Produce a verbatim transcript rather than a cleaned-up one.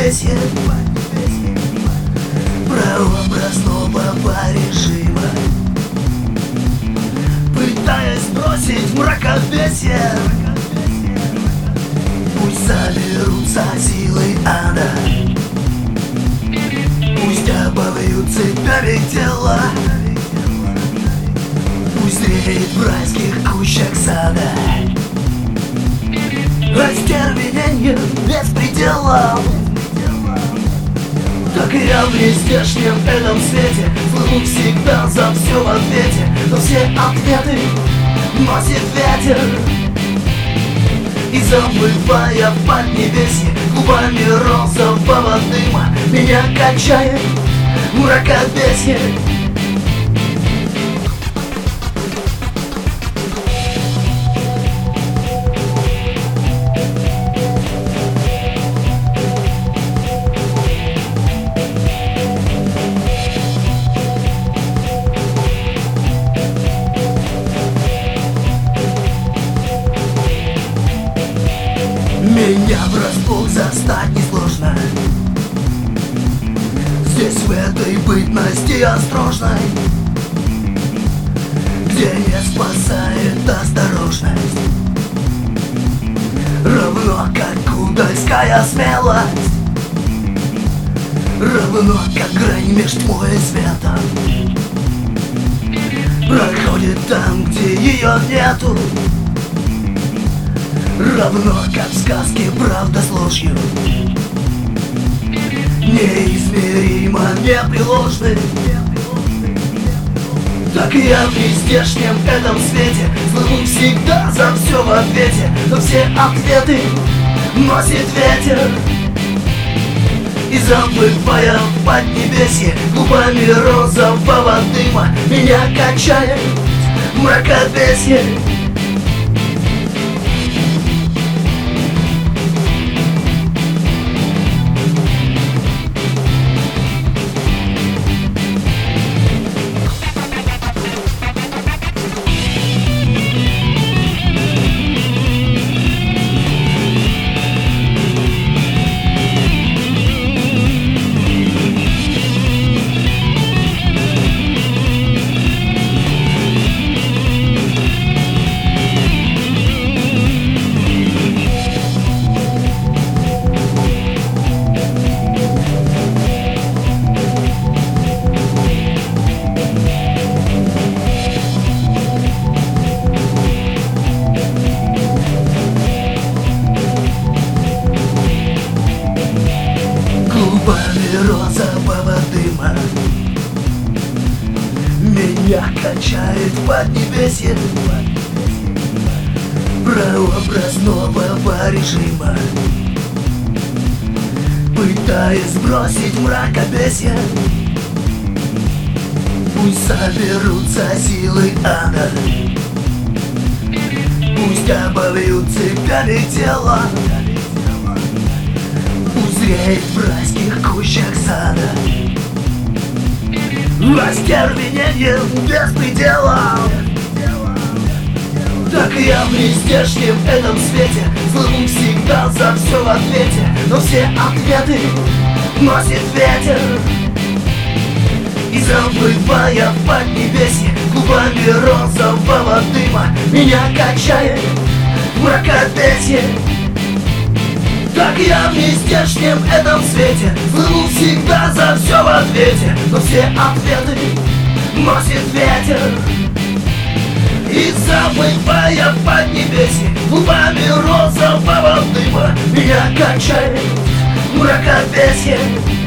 Поднебесье, прообразного режима, пытаясь сбросить мракобесие. Пусть соберутся силы ада, пусть обовьют цепями тела, пусть зреет в райских кущах сада остервененье без предела. Так и я в нездешнем этом свете плыву всегда за все в ответе, но все ответы носит ветер. И забывая в поднебесье клубами розового дыма, меня качает мракобесье. Меня врасплох застать несложно. Здесь в этой бытности осторожной, где не спасает осторожность, равно как удальская смелость, равно как грань меж тьмой и светом проходит там, где ее нету. Равно как в сказке правда с ложью неизмеримо непреложны. Так и я в нездешнем этом свете плыву всегда за все в ответе, но все ответы носит ветер. И забывая в поднебесье клубами розового дыма, меня качает мракобесье. Клубами розового дыма меня качает в поднебесье прообразного режима, пытаясь сбросить мракобесье. Пусть соберутся силы ада, пусть обовьют цепями тела, пусть зреет в райских кущах сада остервененье без предела. Так и я в нездешнем этом свете плыву всегда за все в ответе, но все ответы носит ветер. И забывая в поднебесье клубами розового дыма, меня качает мракобесье. Так я в нездешнем этом свете плыву всегда за все в ответе, но все ответы носит ветер. И забывая в поднебесье клубами розового дыма, меня качает мракобесье.